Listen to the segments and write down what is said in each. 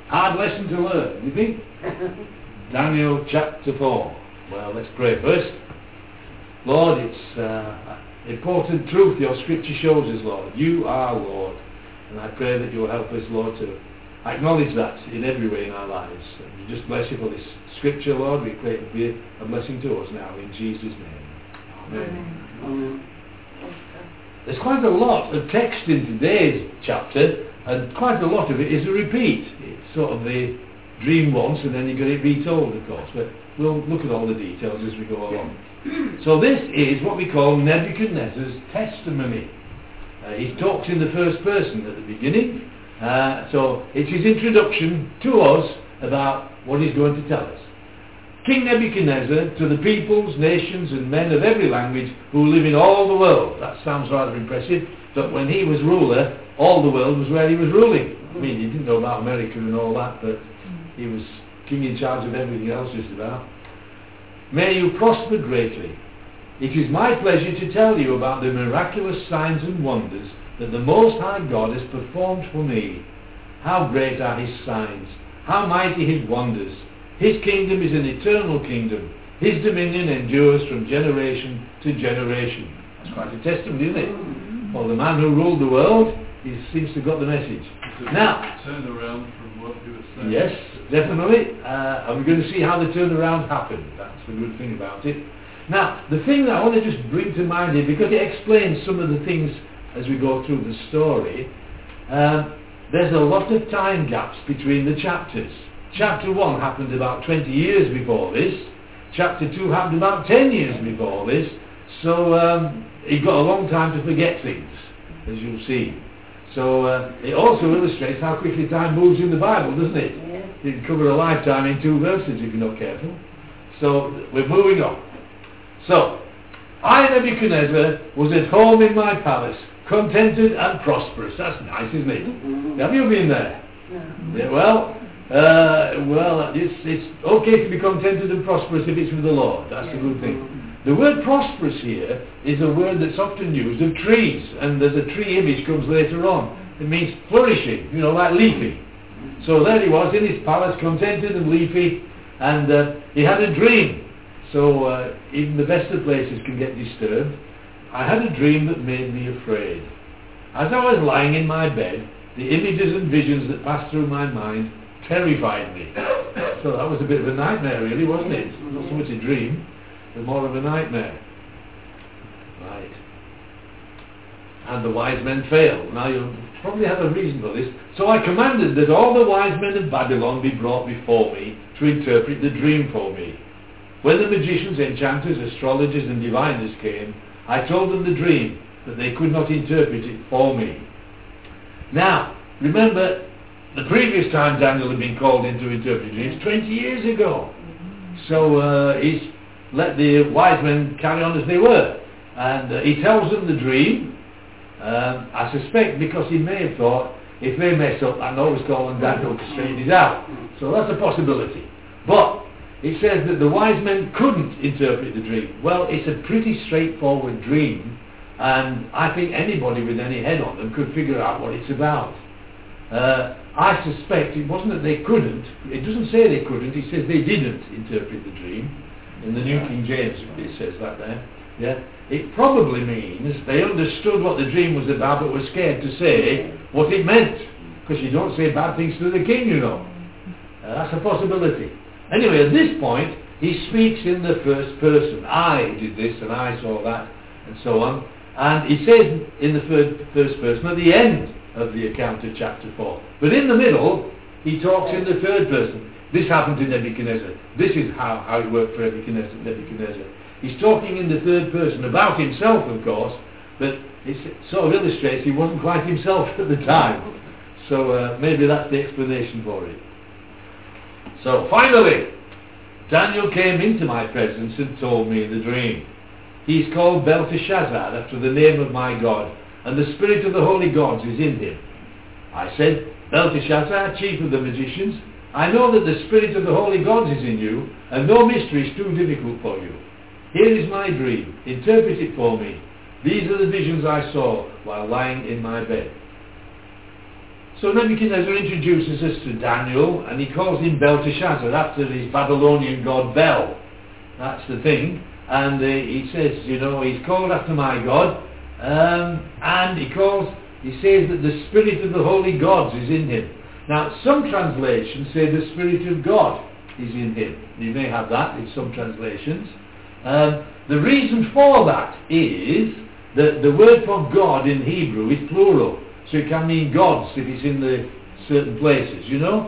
Hard lesson to learn, you think? Daniel chapter 4. Well, let's pray first. Lord, it's important truth your scripture shows us, Lord. You are Lord. And I pray that you'll help us, Lord, to acknowledge that in every way in our lives. And we just bless you for this scripture, Lord. We pray it to be a blessing to us now, in Jesus' name. Amen. Amen. There's quite a lot of text in today's chapter, and quite a lot of it is a repeat. It's sort of the dream once, and then you get it retold, of course. But we'll look at all the details as we go along. So this is what we call Nebuchadnezzar's testimony. He talks in the first person at the beginning. So it's his introduction to us about what he's going to tell us. King Nebuchadnezzar to the peoples, nations and men of every language who live in all the world. That sounds rather impressive, but when he was ruler, all the world was where he was ruling. I mean, he didn't know about America and all that, but he was king in charge of everything else just about. May you prosper greatly. It is my pleasure to tell you about the miraculous signs and wonders that the Most High God has performed for me. How great are his signs, how mighty his wonders. His kingdom is an eternal kingdom. His dominion endures from generation to generation. That's quite a testimony, isn't it? For the man who ruled the world, he seems to have got the message. Now, turn around from what you were saying. Yes, definitely. And we're going to see how the turnaround happened. That's the good thing about it. Now, the thing that I want to just bring to mind here, because it explains some of the things as we go through the story, there's a lot of time gaps between the chapters. Chapter 1 happened about 20 years before this. Chapter 2 happened about 10 years before this. So he got a long time to forget things, as you'll see. So it also illustrates how quickly time moves in the Bible, doesn't it? Yeah. You can cover a lifetime in 2 verses if you're not careful. So we're moving on. So, I, Nebuchadnezzar, was at home in my palace, contented and prosperous. That's nice, isn't it? Mm-hmm. Have you been there? Yeah. Yeah, well, it's okay to be contented and prosperous if it's with the Lord. That's a good thing. The word prosperous here is a word that's often used of trees, and there's a tree image comes later on. It means flourishing, like leafy. So there he was in his palace, contented and leafy, and he had a dream. So even the best of places can get disturbed. I had a dream that made me afraid. As I was lying in my bed, the images and visions that passed through my mind terrified me. So that was a bit of a nightmare really, wasn't it? Not so much a dream, but more of a nightmare. Right. And the wise men failed. Now you probably have a reason for this. So I commanded that all the wise men of Babylon be brought before me to interpret the dream for me. When the magicians, enchanters, astrologers and diviners came, I told them the dream, but they could not interpret it for me. Now, remember, the previous time Daniel had been called in to interpret dreams, 20 years ago. So he's let the wise men carry on as they were. And he tells them the dream, I suspect because he may have thought, if they mess up, I can always call on Daniel to straighten it out. So that's a possibility. But it says that the wise men couldn't interpret the dream. Well, it's a pretty straightforward dream, and I think anybody with any head on them could figure out what it's about. I suspect it wasn't that they couldn't. It doesn't say they couldn't. It says they didn't interpret the dream. In the New King James, it says that there. Yeah, it probably means they understood what the dream was about, but were scared to say what it meant, because you don't say bad things to the king, That's a possibility. Anyway, at this point, he speaks in the first person. I did this and I saw that and so on. And he says in the first person at the end of the account of chapter 4. But in the middle, he talks in the third person. This happened to Nebuchadnezzar. This is how it worked for Nebuchadnezzar. He's talking in the third person about himself, of course, but it sort of illustrates he wasn't quite himself at the time. So maybe that's the explanation for it. So finally, Daniel came into my presence and told me the dream. He is called Belteshazzar, after the name of my God, and the spirit of the holy gods is in him. I said, Belteshazzar, chief of the magicians, I know that the spirit of the holy gods is in you, and no mystery is too difficult for you. Here is my dream. Interpret it for me. These are the visions I saw while lying in my bed. So Nebuchadnezzar introduces us to Daniel, and he calls him Belteshazzar after his Babylonian god Bel. That's the thing. And he says, he's called after my God, and he says that the spirit of the holy gods is in him. Now, some translations say the spirit of God is in him. You may have that in some translations. The reason for that is that the word for God in Hebrew is plural, so it can mean gods if it's in the certain places,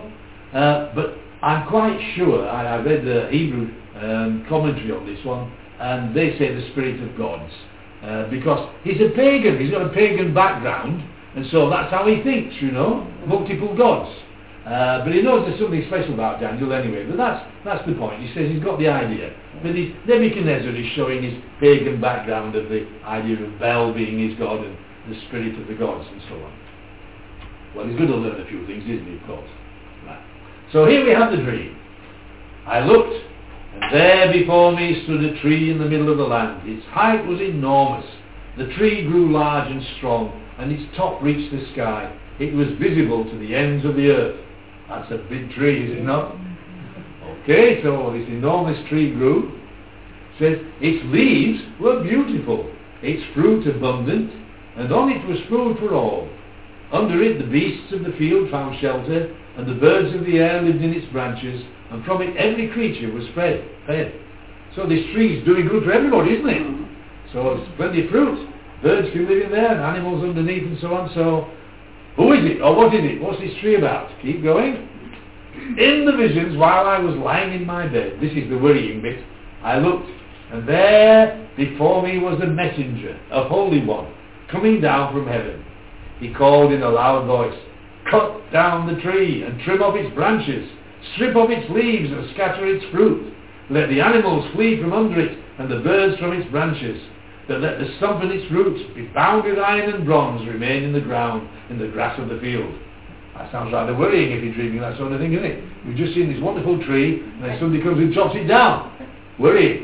But I'm quite sure, I read the Hebrew commentary on this one, and they say the spirit of gods, because he's a pagan, he's got a pagan background, and so that's how he thinks, multiple gods. But he knows there's something special about Daniel anyway, but that's the point. He says he's got the idea. But Nebuchadnezzar is showing his pagan background of the idea of Bel being his god and the spirit of the gods and so on. Well, he's going to learn a few things, isn't he, of course. Right. So here we have the dream. I looked, and there before me stood a tree in the middle of the land. Its height was enormous. The tree grew large and strong, and its top reached the sky. It was visible to the ends of the earth. That's a big tree, is it not? Okay, so this enormous tree grew. It says, its leaves were beautiful, its fruit abundant, and on it was food for all. Under it the beasts of the field found shelter, and the birds of the air lived in its branches, and from it every creature was fed. So this tree is doing good for everybody, isn't it? So there's plenty of fruit. Birds can live in there, and animals underneath and so on. So who is it, or what is it? What's this tree about? Keep going. In the visions, while I was lying in my bed, this is the worrying bit, I looked, and there before me was a messenger, a holy one, coming down from heaven. He called in a loud voice, cut down the tree and trim off its branches, strip off its leaves and scatter its fruit. Let the animals flee from under it and the birds from its branches. But let the stump and its roots be bound with iron and bronze remain in the ground, in the grass of the field. That sounds rather worrying if you're dreaming that sort of thing, isn't it? We've just seen this wonderful tree and then somebody comes and chops it down. Worrying.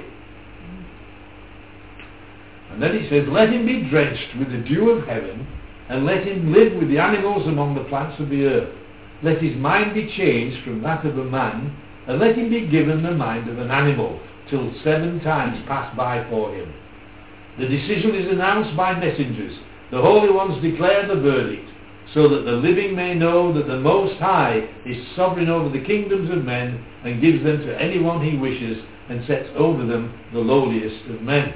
And then it says, let him be drenched with the dew of heaven, and let him live with the animals among the plants of the earth. Let his mind be changed from that of a man, and let him be given the mind of an animal, till 7 times pass by for him. The decision is announced by messengers. The holy ones declare the verdict, so that the living may know that the Most High is sovereign over the kingdoms of men, and gives them to anyone he wishes, and sets over them the lowliest of men.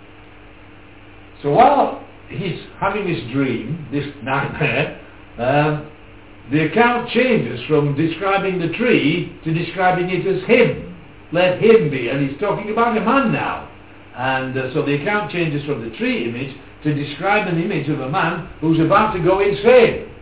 So while he's having this dream, this nightmare, the account changes from describing the tree to describing it as him. Let him be, and he's talking about a man now. And so the account changes from the tree image to describe an image of a man who's about to go insane.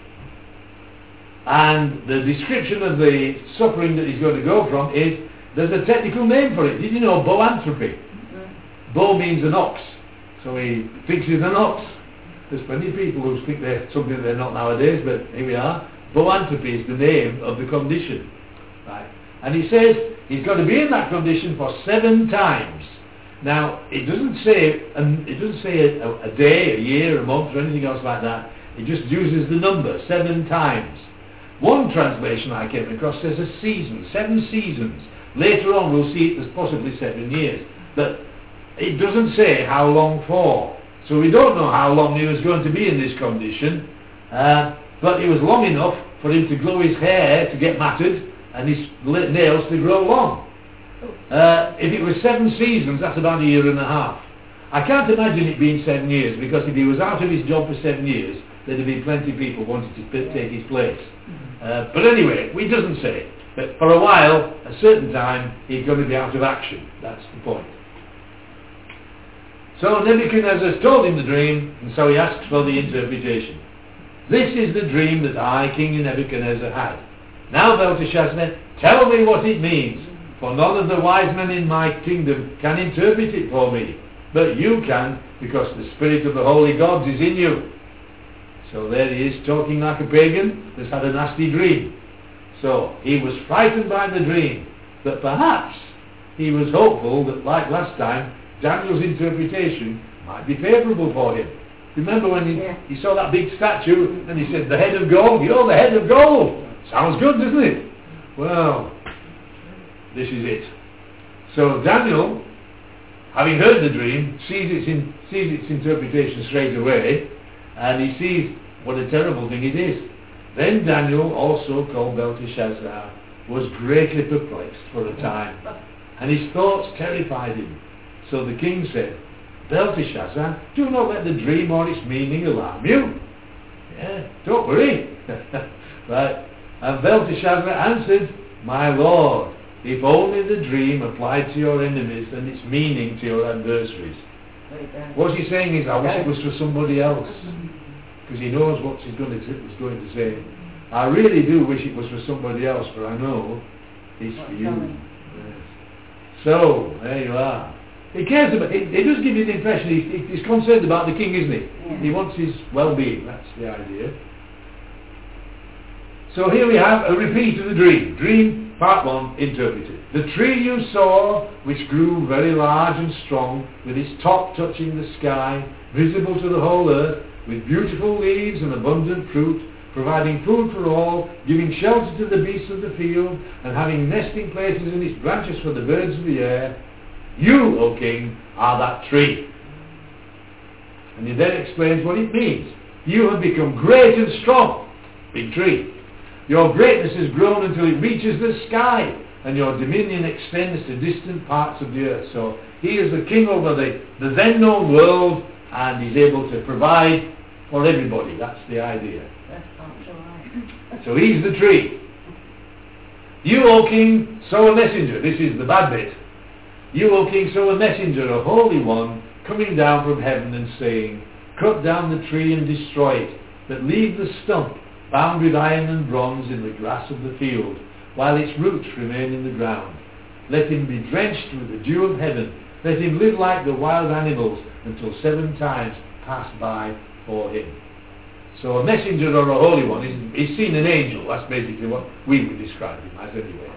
And the description of the suffering that he's going to go from is, there's a technical name for it. Did you know boanthropy? Bo means an ox. So he thinks he's an ox. There's plenty of people who think they're something they're not nowadays, but here we are. Boanthropy is the name of the condition. Right? And he says he's got to be in that condition for 7 times. Now, it doesn't say a day, a year, a month, or anything else like that. It just uses the number, 7 times. One translation I came across says a season, 7 seasons. Later on we'll see it as possibly 7 years. But it doesn't say how long for. So we don't know how long he was going to be in this condition. But it was long enough for him to grow his hair to get matted and his nails to grow long. If it was 7 seasons, that's about 1.5 years. I can't imagine it being 7 years, because if he was out of his job for 7 years, there'd be plenty of people wanting to take his place. But anyway, it doesn't say. But for a while, a certain time, he's going to be out of action. That's the point. So Nebuchadnezzar told him the dream, and so he asks for the interpretation. This is the dream that I, King Nebuchadnezzar, had. Now, Belteshazzar, tell me what it means, for none of the wise men in my kingdom can interpret it for me, but you can, because the spirit of the holy gods is in you. So there he is, talking like a pagan that's had a nasty dream. So he was frightened by the dream, but perhaps he was hopeful that, like last time, Daniel's interpretation might be favourable for him. Remember when he saw that big statue and he said, the head of gold? You're the head of gold. Sounds good, doesn't it? Well, this is it. So Daniel, having heard the dream, sees its interpretation straight away, and he sees what a terrible thing it is. Then Daniel, also called Belteshazzar, was greatly perplexed for a time, and his thoughts terrified him. So the king said, Belteshazzar, do not let the dream or its meaning alarm you. Yeah, don't worry. Right. And Belteshazzar answered, my lord, if only the dream applied to your enemies and its meaning to your adversaries. What he's saying is, I wish it was for somebody else. Because he knows what he's going to say. I really do wish it was for somebody else, but I know it's for you. Yes. So, there you are. He cares about it. It does give you the impression he's concerned about the king, isn't he? Yeah. He wants his well-being. That's the idea. So here we have a repeat of the dream. Dream part 1 interpreted. The tree you saw, which grew very large and strong, with its top touching the sky, visible to the whole earth, with beautiful leaves and abundant fruit, providing food for all, giving shelter to the beasts of the field, and having nesting places in its branches for the birds of the air, you, O king, are that tree. And he then explains what it means. You have become great and strong. Big tree. Your greatness has grown until it reaches the sky, and your dominion extends to distant parts of the earth. So he is the king over the then known world, and he's able to provide for everybody. That's the idea. That's right. So he's the tree. You, O king, sow a messenger. This is the bad bit. You, O king, sow a messenger, a holy one, coming down from heaven and saying, cut down the tree and destroy it, but leave the stump bound with iron and bronze in the grass of the field, while its roots remain in the ground. Let him be drenched with the dew of heaven. Let him live like the wild animals until 7 times pass by for him. So a messenger or a holy one is seen an angel. That's basically what we would describe him as anyway.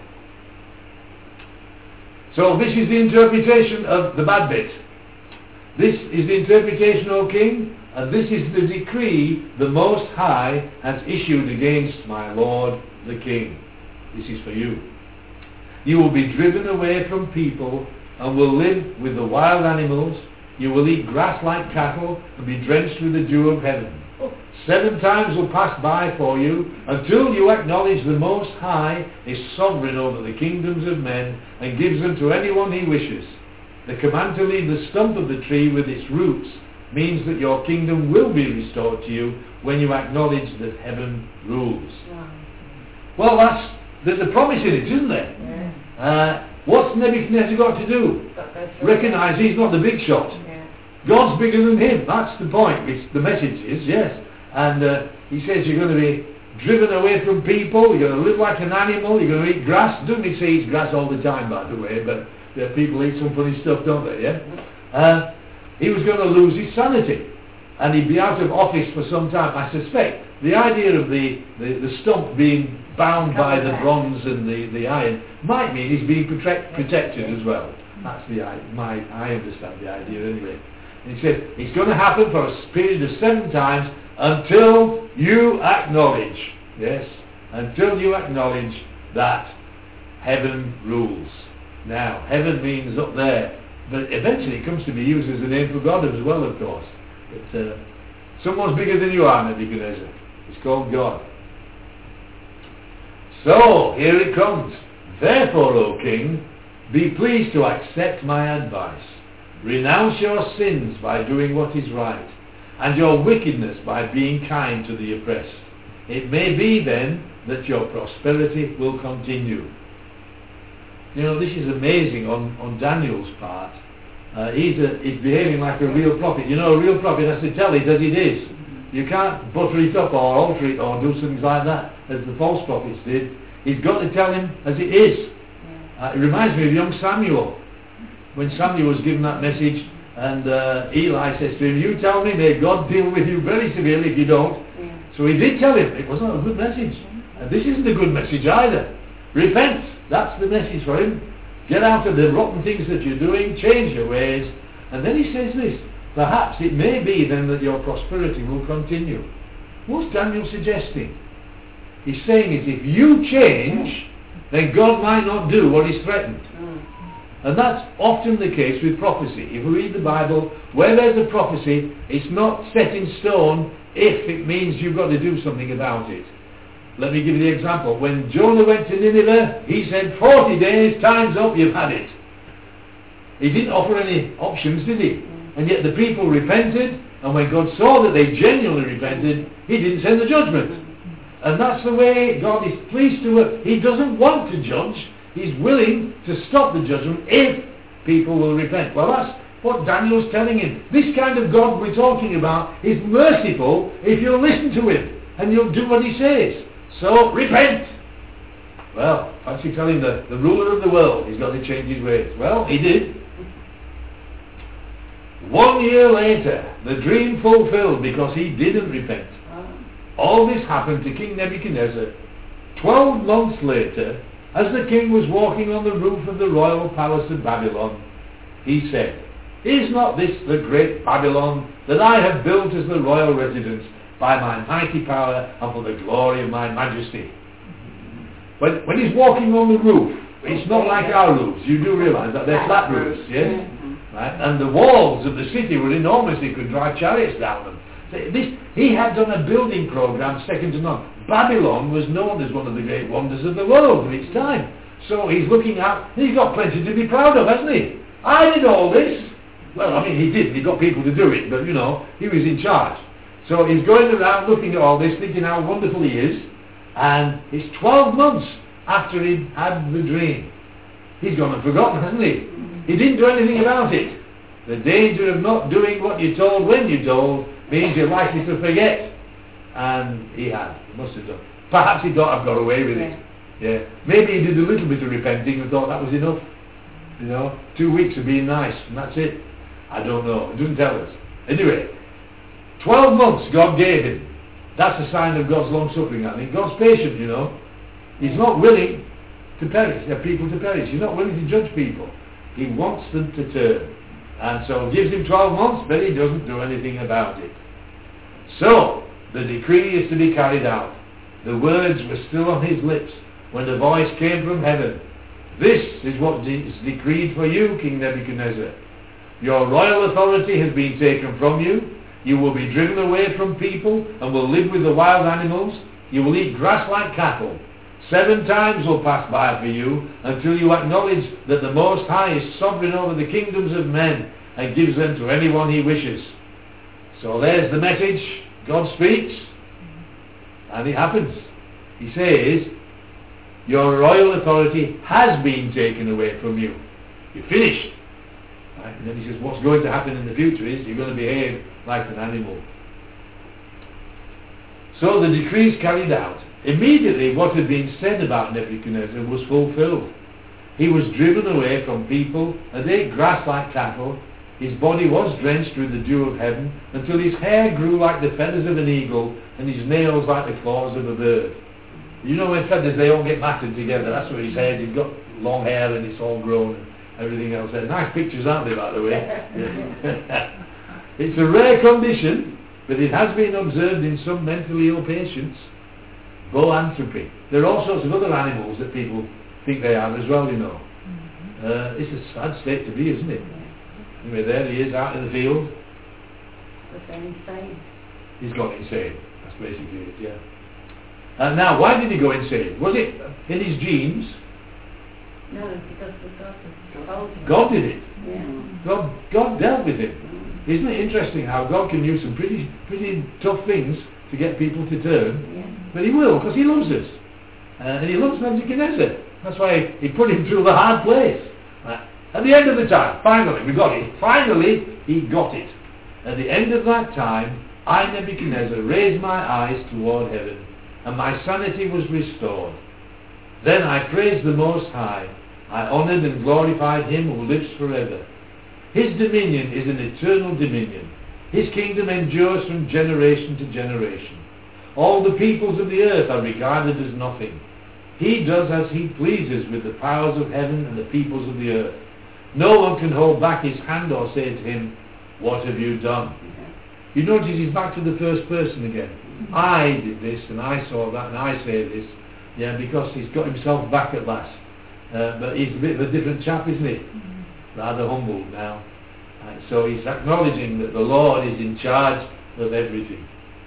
So this is the interpretation of the bad bit. This is the interpretation, O king, and this is the decree the Most High has issued against my lord the king. This is for you. You will be driven away from people and will live with the wild animals. You will eat grass like cattle and be drenched with the dew of heaven. 7 times will pass by for you until you acknowledge the Most High is sovereign over the kingdoms of men and gives them to anyone he wishes. The command to leave the stump of the tree with its roots means that your kingdom will be restored to you when you acknowledge that heaven rules. Well, there's a promise in it, isn't there? Yeah. What's Nebuchadnezzar got to do? Recognize he's not the big shot. Yeah. God's bigger than him. That's the point, which the message is, yes. And he says you're going to be driven away from people, you're going to live like an animal, you're going to eat grass. Doesn't he say he eats grass all the time, by the way, but people eat some funny stuff, don't they, yeah? He was going to lose his sanity, and he'd be out of office for some time. I suspect the idea of the stump being bound by the bronze and the iron might mean he's being protected as well. That's I understand the idea anyway. And he said it's going to happen for a period of 7 times until you acknowledge, yes, until you acknowledge that heaven rules. Now, heaven means up there, but eventually it comes to be used as a name for God as well, of course. But someone's bigger than you are, Nebuchadnezzar. It's called God. So, here it comes. Therefore, O king, be pleased to accept my advice. Renounce your sins by doing what is right, and your wickedness by being kind to the oppressed. It may be then that your prosperity will continue. You know, this is amazing on Daniel's part. He's behaving like a real prophet. You know, a real prophet has to tell it as it is. You can't butter it up or alter it or do things like that as the false prophets did. He's got to tell him as it is. It reminds me of young Samuel. When Samuel was given that message and Eli says to him, you tell me, may God deal with you very severely if you don't. So he did tell him. It wasn't a good message. And this isn't a good message either. Repent. That's the message for him. Get out of the rotten things that you're doing. Change your ways. And then he says this. perhaps it may be then that your prosperity will continue. What's Daniel suggesting? He's saying is if you change, then God might not do what is threatened. And that's often the case with prophecy. If we read the Bible, where there's a prophecy, it's not set in stone if it means you've got to do something about it. Let me give you the example. When Jonah went to Nineveh, he said, 40 days, time's up, you've had it. He didn't offer any options, did he? And yet the people repented, and when God saw that they genuinely repented, he didn't send the judgment. And that's the way God is pleased to work. He doesn't want to judge. He's willing to stop the judgment if people will repent. Well, that's what Daniel's telling him. This kind of God we're talking about is merciful if you'll listen to him and you'll do what he says. So, repent! Well, fancy telling the ruler of the world he's got to change his ways. Well, he did. 1 year later, the dream fulfilled because he didn't repent. All this happened to King Nebuchadnezzar. 12 months later, as the king was walking on the roof of the royal palace of Babylon, he said, "Is not this the great Babylon that I have built as the royal residence by my mighty power and for the glory of my majesty?" When he's walking on the roof, it's not like our roofs. You do realize that they're flat roofs, yes? Right? And the walls of the city were enormous. He could drive chariots down them. He had done a building program second to none. Babylon was known as one of the great wonders of the world of its time. So he's looking at, he's got plenty to be proud of, hasn't he? I did all this. Well, I mean, he did. He got people to do it, but he was in charge. So he's going around looking at all this, thinking how wonderful he is. And it's 12 months after he'd had the dream. He's gone and forgotten, hasn't he? He didn't do anything about it. The danger of not doing what you're told when you're told means you're likely to forget. And he had. He must have done. Perhaps he thought, I've got away with it. Yeah. Maybe he did a little bit of repenting and thought that was enough. 2 weeks of being nice and that's it. I don't know. It doesn't tell us. Anyway, 12 months God gave him. That's a sign of God's long suffering, I think. God's patient, He's not willing to perish, people to perish. He's not willing to judge people. He wants them to turn. And so gives him 12 months, but he doesn't do anything about it. So, the decree is to be carried out. The words were still on his lips when the voice came from heaven. This is what is decreed for you, King Nebuchadnezzar. Your royal authority has been taken from you. You will be driven away from people and will live with the wild animals. You will eat grass like cattle. 7 times will pass by for you until you acknowledge that the Most High is sovereign over the kingdoms of men and gives them to anyone he wishes. So there's the message. God speaks and it happens. He says, your royal authority has been taken away from you. You're finished. Right? And then he says, what's going to happen in the future is you're going to behave like an animal. So the decree is carried out. Immediately what had been said about Nebuchadnezzar was fulfilled. He was driven away from people and ate grass like cattle. His body was drenched with the dew of heaven until his hair grew like the feathers of an eagle and his nails like the claws of a bird. When feathers, they all get matted together. That's what he said. He's got long hair and it's all grown and everything else. They're nice pictures, aren't they, by the way? It's a rare condition, but it has been observed in some mentally ill patients. Boanthropy. There are all sorts of other animals that people think they are as well, It's a sad state to be, isn't it? Anyway, there he is out in the field. But they're insane. He's gone insane. That's basically it, yeah. And now, why did he go insane? Was it in his genes? No, because the God has God did it. Yeah. God dealt with him. Isn't it interesting how God can use some pretty tough things to get people to turn? Yeah. But he will, because he loves us. And he loves Nebuchadnezzar. That's why he put him through the hard place. At the end of the time, finally, we got it. Finally, he got it. At the end of that time, I, Nebuchadnezzar, raised my eyes toward heaven, and my sanity was restored. Then I praised the Most High. I honoured and glorified him who lives forever. His dominion is an eternal dominion. His kingdom endures from generation to generation. All the peoples of the earth are regarded as nothing. He does as he pleases with the powers of heaven and the peoples of the earth. No one can hold back his hand or say to him, what have you done? You notice he's back to the first person again. I did this, and I saw that, and I say this. Yeah, because he's got himself back at last. But he's a bit of a different chap, isn't he? Rather humble now. So he's acknowledging that the Lord is in charge of everything.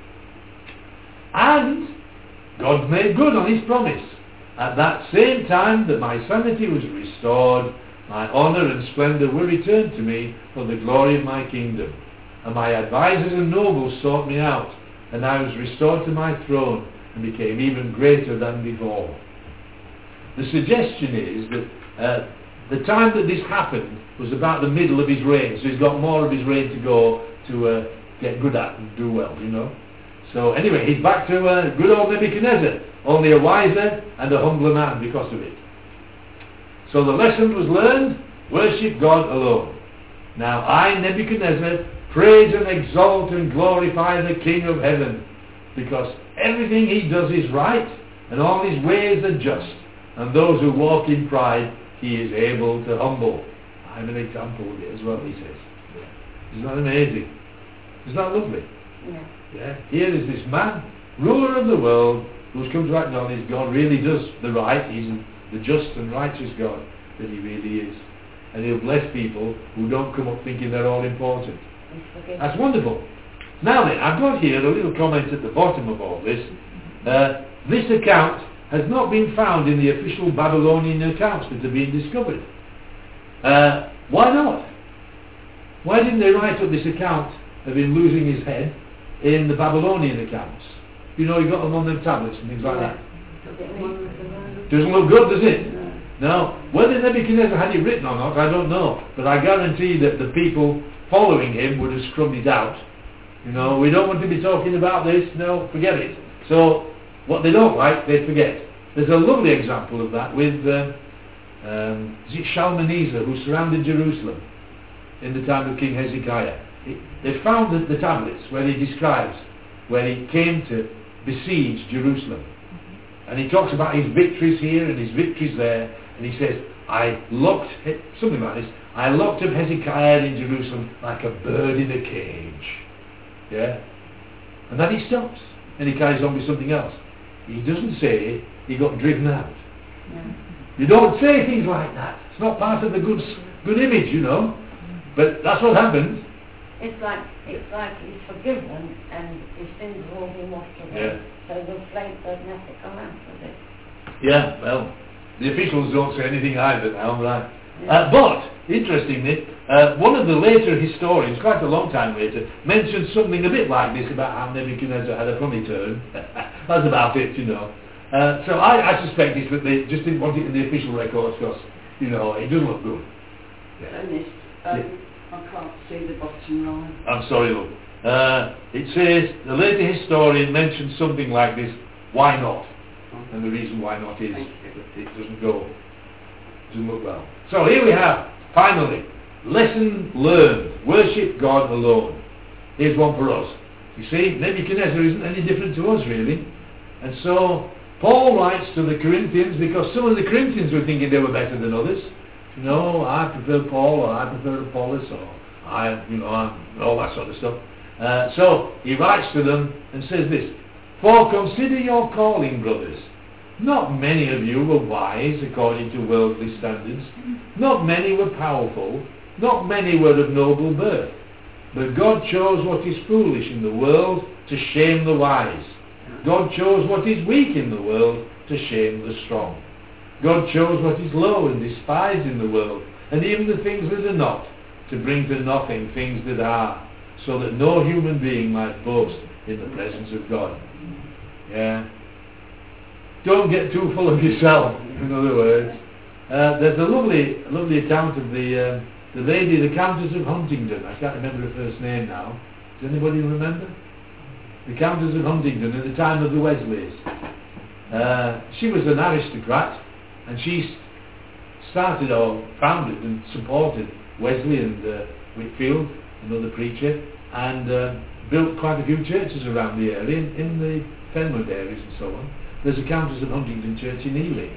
And God made good on his promise. At that same time that my sanity was restored, my honour and splendour were returned to me for the glory of my kingdom. And my advisers and nobles sought me out, and I was restored to my throne and became even greater than before. The suggestion is that the time that this happened was about the middle of his reign, so he's got more of his reign to go to get good at and do well, you know. So anyway, he's back to good old Nebuchadnezzar, only a wiser and a humbler man because of it. So the lesson was learned: worship God alone. Now I, Nebuchadnezzar, praise and exalt and glorify the King of heaven, because everything he does is right, and all his ways are just, and those who walk in pride he is able to humble. I'm an example of it as well, he says. Isn't that amazing? Isn't that lovely? Yeah. Here is this man, ruler of the world, who's come to acknowledge God really does the right. He's the just and righteous God that he really is. And he'll bless people who don't come up thinking they're all important. That's wonderful. Now then, I've got here a little comment at the bottom of all this. This account has not been found in the official Babylonian accounts that have been discovered. Why not? Why didn't they write up this account of him losing his head in the Babylonian accounts? You know, you got them on them tablets and things like that. Doesn't look good, does it? No. Whether Nebuchadnezzar had it written or not, I don't know. But I guarantee that the people following him would have scrubbed it out. You know, we don't want to be talking about this. No, forget it. So, what they don't like, they forget. There's a lovely example of that with Shalmaneser, who surrounded Jerusalem in the time of King Hezekiah. They found the tablets where he describes where he came to besiege Jerusalem. And he talks about his victories here and his victories there. And he says, something like this, I locked up Hezekiah in Jerusalem like a bird in a cage. Yeah? And then he stops. And he carries on with something else. He doesn't say he got driven out. You don't say things like that. It's not part of the good image, you know. But that's what happened. It's like he's forgiven and his sins have all been washed away. So the flame doesn't have to come out of it. Yeah, well, the officials don't say anything either now, right? But, interestingly, one of the later historians, quite a long time later, mentioned something a bit like this about how Nebuchadnezzar had a funny turn. That's about it, you know. So I suspect it's that they just didn't want it in the official records because, you know, it doesn't look good. I can't see the bottom line. I'm sorry, look. It says, the later historian mentioned something like this, why not? And the reason why not is it doesn't look well. So here we have, finally, lesson learned. Worship God alone. Here's one for us. You see, Nebuchadnezzar isn't any different to us, really. And so, Paul writes to the Corinthians, because some of the Corinthians were thinking they were better than others. You know, I prefer Paul, or I prefer Apollos, or all that sort of stuff. So, he writes to them and says this, for consider your calling, brothers. Not many of you were wise according to worldly standards. Not many were powerful. Not many were of noble birth. But God chose what is foolish in the world to shame the wise. God chose what is weak in the world to shame the strong. God chose what is low and despised in the world, and even the things that are not, to bring to nothing things that are, so that no human being might boast in the presence of God. Yeah. Don't get too full of yourself, in other words. There's a lovely account of the lady, the Countess of Huntingdon. I can't remember her first name now. Does anybody remember? The Countess of Huntingdon at the time of the Wesleys. She was an aristocrat, and she started or founded and supported Wesley and Whitfield, another preacher, and built quite a few churches around the area, in the Fenwood areas and so on. There's a Countess of Huntingdon church in Ely.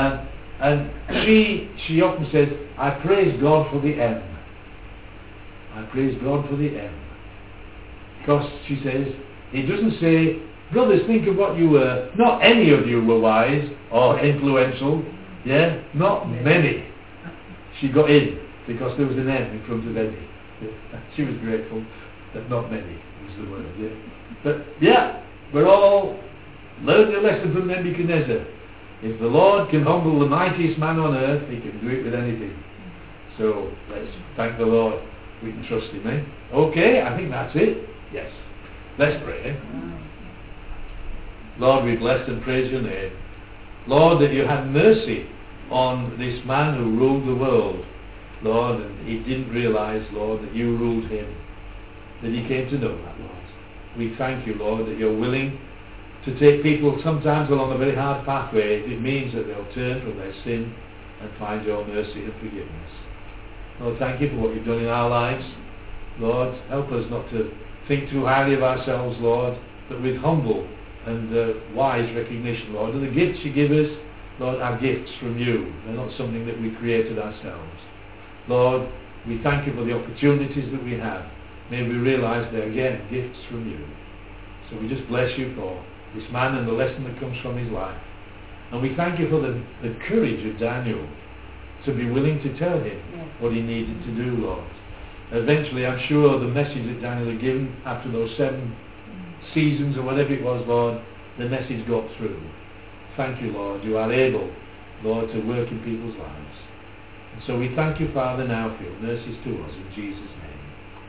And she often says, I praise God for the M. I praise God for the M. Because, she says, he doesn't say, brothers, think of what you were. Not any of you were wise or influential. Yeah? Not many. She got in because there was an M in front of any. She was grateful that not many was the word. Yeah? But, yeah, we're all learning a lesson from Nebuchadnezzar. If the Lord can humble the mightiest man on earth, he can do it with anything. So, let's thank the Lord. We can trust him, eh? Okay, I think that's it. Yes. Let's pray, eh? Lord, we bless and praise your name. Lord, that you had mercy on this man who ruled the world. Lord, and he didn't realize, Lord, that you ruled him. That he came to know that, Lord. We thank you, Lord, that you're willing to take people sometimes along a very hard pathway. It means that they'll turn from their sin and find your mercy and forgiveness. Lord, thank you for what you've done in our lives. Lord, help us not to think too highly of ourselves, Lord, but with humble and wise recognition, Lord. And the gifts you give us, Lord, are gifts from you. They're not something that we created ourselves. Lord, we thank you for the opportunities that we have. May we realize they're, again, gifts from you. So we just bless you for this man and the lesson that comes from his life. And we thank you for the courage of Daniel to be willing to tell him what he needed to do, Lord. Eventually, I'm sure the message that Daniel had given after those 7 seasons or whatever it was, Lord, the message got through. Thank you, Lord. You are able, Lord, to work in people's lives. And so we thank you, Father, now for your mercies to us in Jesus' name.